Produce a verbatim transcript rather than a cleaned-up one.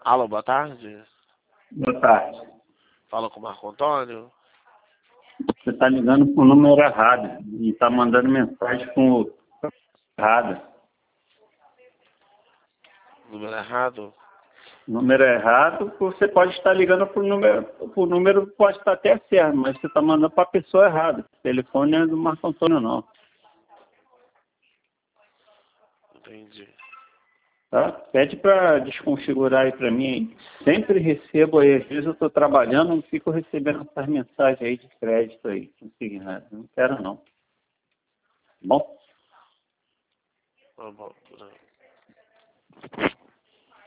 Alô, boa tarde. Boa tarde. Fala com o Marco Antônio. Você está ligando para o número errado e está mandando mensagem com o errado. Número errado? Número errado, você pode estar ligando para o número, o número pode estar até certo, mas você está mandando para a pessoa errada. O telefone não é do Marco Antônio, não. Entendi. Tá? Pede para desconfigurar aí para mim. Sempre recebo aí, às vezes eu estou trabalhando, não fico recebendo essas mensagens aí de crédito aí. Consignado. Não quero não. Tá bom? Tá bom.